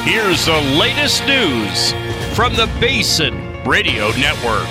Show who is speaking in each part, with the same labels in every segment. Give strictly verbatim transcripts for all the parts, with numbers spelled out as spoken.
Speaker 1: Here's the latest news from the Basin Radio Network.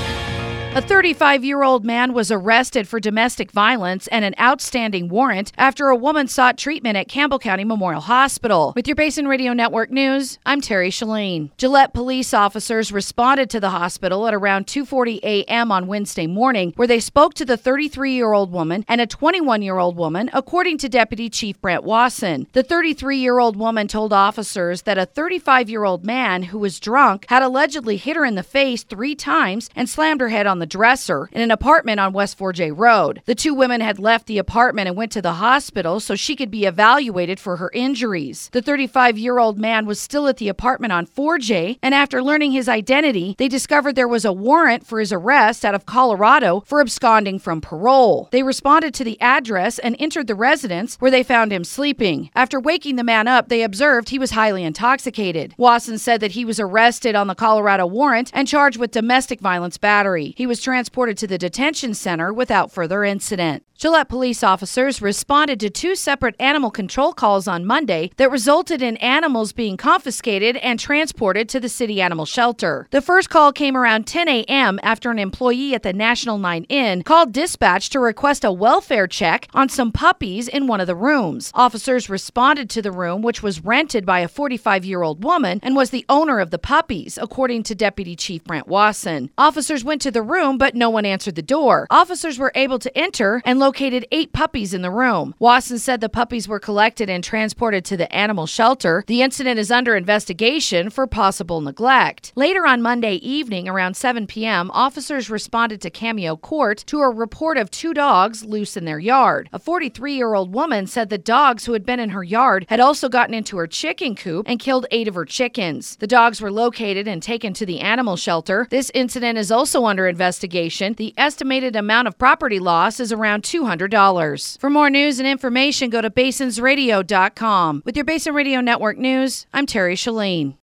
Speaker 2: A thirty-five-year-old man was arrested for domestic violence and an outstanding warrant after a woman sought treatment at Campbell County Memorial Hospital. With your Basin Radio Network news, I'm Terry Shalene. Gillette police officers responded to the hospital at around two forty a.m. on Wednesday morning, where they spoke to the thirty-three-year-old woman and a twenty-one-year-old woman, according to Deputy Chief Brent Wasson. The thirty-three-year-old woman told officers that a thirty-five-year-old man who was drunk had allegedly hit her in the face three times and slammed her head on the dresser in an apartment on West four J Road. The two women had left the apartment and went to the hospital so she could be evaluated for her injuries. The thirty-five-year-old man was still at the apartment on four J, and after learning his identity, they discovered there was a warrant for his arrest out of Colorado for absconding from parole. They responded to the address and entered the residence, where they found him sleeping. After waking the man up, they observed he was highly intoxicated. Wasson said that he was arrested on the Colorado warrant and charged with domestic violence battery. He was transported to the detention center without further incident. Gillette police officers responded to two separate animal control calls on Monday that resulted in animals being confiscated and transported to the city animal shelter. The first call came around ten a.m. after an employee at the National Nine Inn called dispatch to request a welfare check on some puppies in one of the rooms. Officers responded to the room, which was rented by a forty-five-year-old woman and was the owner of the puppies, according to Deputy Chief Brent Wasson. Officers went to the room, but no one answered the door. Officers were able to enter and located eight puppies in the room. Wasson said the puppies were collected and transported to the animal shelter. The incident is under investigation for possible neglect. Later on Monday evening, around seven p.m., officers responded to Cameo Court to a report of two dogs loose in their yard. A forty-three-year-old woman said the dogs who had been in her yard had also gotten into her chicken coop and killed eight of her chickens. The dogs were located and taken to the animal shelter. This incident is also under investigation. The estimated amount of property loss is around two hundred dollars. For more news and information, go to basins radio dot com. With your Basin Radio Network news, I'm Terry Shalene.